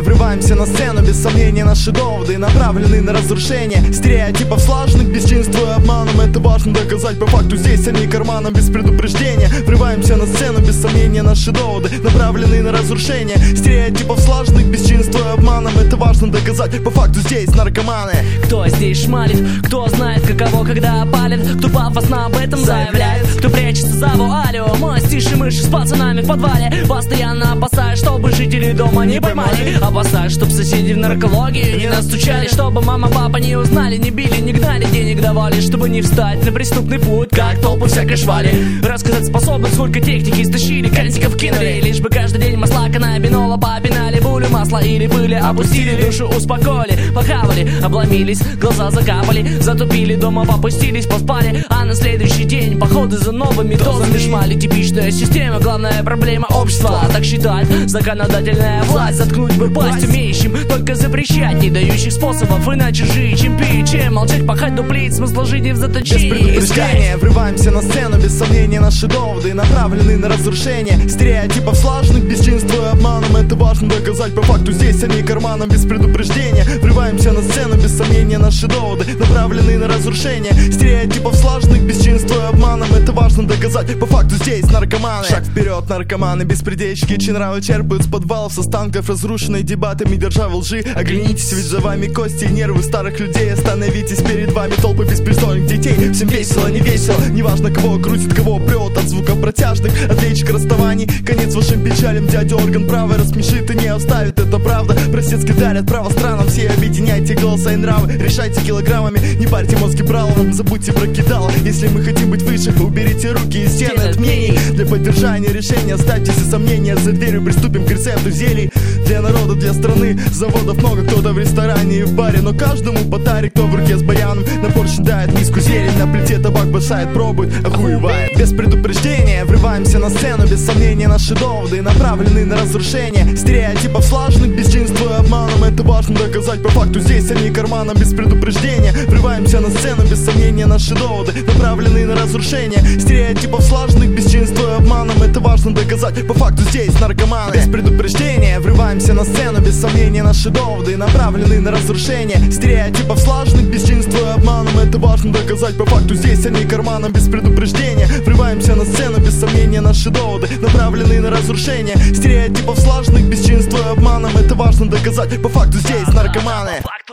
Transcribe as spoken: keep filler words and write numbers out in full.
врываемся на сцену, без сомнения наши доводы направлены на разрушение стереотипов сложных, бесчинствуя обманом. Это важно доказать по факту, здесь они карманом без предупреждения. Врываемся на сцену, без сомнения наши доводы направлены на разрушение стереотипов сложных, бесчинствуя обманом. Это важно доказать по факту, здесь наркоманы. Кто здесь шмалит, кто знает каково, когда палит, кто пафосно об этом заявляет, кто прячется за вуалью. Мы с тиши мыши с пацанами в подвале, постоянно опасаюсь, чтобы жители дома не поймали. Опасаюсь, чтоб соседи в наркологию не настучали, чтобы мама, папа не узнали, не били, не гнали, денег давали, чтобы не встать на преступный путь, как толпы всякой швали. Рассказать способны, сколько техники стащили, кантиков кинули, лишь бы каждый день масла, каннабинола попинали, булю масла или пыли опустили, душу успокоили, похавали, обломились, глаза закапали, затупили, дома попустились, поспали, а на следующий день походы за новыми дозами шмали. Типичная система, главная проблема общества, так считает законодательная власть. Заткнуть бы пасть умеющим, только запрещать, не дающих способов иначе жить, чем пить, чем молчать, пахать, дуплить, смысл жизни в заточении. Без предупреждения врываемся на сцену, без сомнения наши доводы направлены на разрушение стереотипов сложных, бесчинствуя обманом. Это важно доказать по факту, здесь они карманом без предупреждения. Врываемся на сцену, без сомнения наши доводы направлены на разрушение стереотипов сложных, бесчинствуя обманом. Это важно доказать по факту, здесь наркоманы. Шаг вперед, наркоманы, беспредельщики, чьи нравы черпают с подвалов, с останков разрушенной дебатами державы лжи. Оглянитесь, ведь за вами кости и нервы старых людей. Остановитесь, перед вами толпы беспризорных детей. Всем весело, не весело, неважно кого крутит, кого прет от звуков протяжных, от лечек расставаний. Конец вашим печалям, дядя орган правый рассмешит и не оставит, это правда. Простецки дарят право странам, все объединяйте голоса и нравы, решайте килограммами, не парьте мозги браловым, забудьте про кидало. Если мы хотим быть выше, уберите руки из стены от мнений. Для поддержания решения ставьте все сомнения за дверью, приступим к рецепту зелий. Для народа, для страны, заводов много, кто-то в ресторане и в баре, но каждому по таре, кто в руке с баяном, на порш дает миску зелень, на плите табак бросает, пробует, охуевает. Без предупреждения врываемся на сцену, без сомнения наши доводы направлены на разрушение стереотипов сложных, бесчинствуя обманом. Это важно доказать по факту, здесь они карманом без предупреждения. Врываемся на сцену, без сомнения наши доводы направлены на разрушение стереотипов сложных, бесчинствуя обманом. Это важно доказать по факту, здесь наркоманы. Без предупреждения врываемся на сцену, без сомнения наши доводы направлены на разрушение стереотипов сложных, бесчинствуя обманом. Это важно доказать по факту, здесь они карманом без предупреждения. Врываемся на сцену, без сомнения наши доводы направлены на разрушение стереотипов сложных, бесчинствуя обманом. Это важно доказать по факту, здесь наркоманы.